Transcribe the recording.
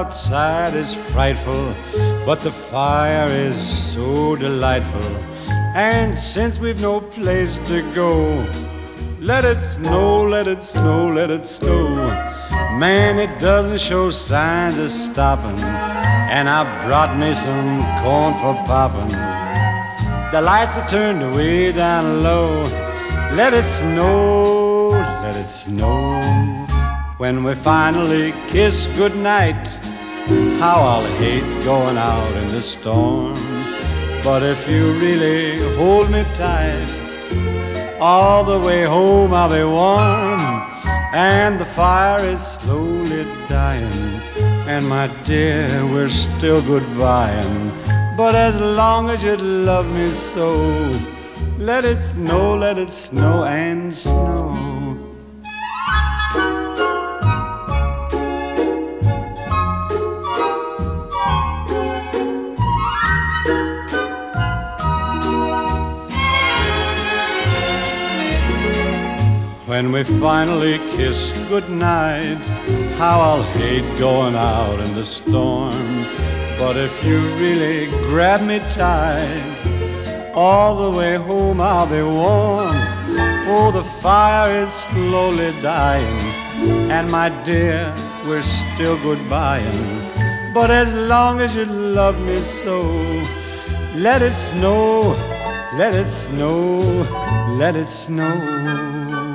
outside is frightful, but the fire is so delightful. And since we've no place to go, let it snow, let it snow, let it snow. Man, it doesn't show signs of stopping, and I brought me some corn for popping. The lights are turned way down low. Let it snow, let it snow. When we finally kiss goodnight, how I'll hate going out in the storm. But if you really hold me tight, all the way home I'll be warm. And the fire is slowly dying, and my dear, we're still goodbying. But as long as you love me so, let it snow and snow. When we finally kiss goodnight, how I'll hate going out in the storm. But if you really grab me tight, all the way home I'll be warm. Oh, the fire is slowly dying, and my dear, we're still goodbying. But as long as you love me so, let it snow, let it snow, let it snow.